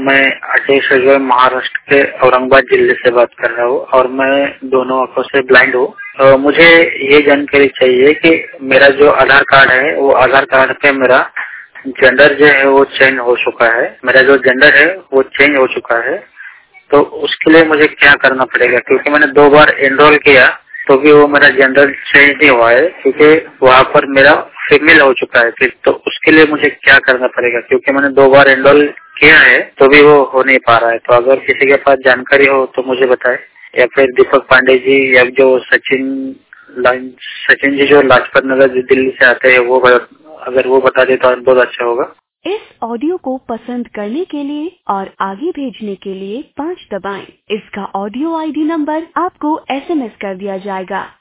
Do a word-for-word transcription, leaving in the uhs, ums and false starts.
मैं आशीष अजय महाराष्ट्र के औरंगाबाद जिले से बात कर रहा हूँ और मैं दोनों आंखों से ब्लाइंड हूँ। तो मुझे ये जानकारी चाहिए कि मेरा जो आधार कार्ड है वो आधार कार्ड पे मेरा जेंडर जो है वो चेंज हो चुका है। मेरा जो जेंडर है वो चेंज हो चुका है, तो उसके लिए मुझे क्या करना पड़ेगा? क्योंकि मैंने दो बार एनरोल किया तो भी वो मेरा जेंडर चेंज नहीं हुआ है, क्योंकि वहाँ पर मेरा फीमेल हो चुका है। फिर तो उसके लिए मुझे क्या करना पड़ेगा? क्योंकि मैंने दो बार एनरोल किया है तो भी वो हो नहीं पा रहा है। तो अगर किसी के पास जानकारी हो तो मुझे बताए, या फिर दीपक पांडे जी या जो सचिन सचिन जी जो लाजपत नगर दिल्ली से आते हैं वो अगर वो बता दे तो बहुत अच्छा होगा। इस ऑडियो को पसंद करने के लिए और आगे भेजने के लिए पाँच दबाएं। इसका ऑडियो आईडी नंबर आपको एसएमएस कर दिया जाएगा।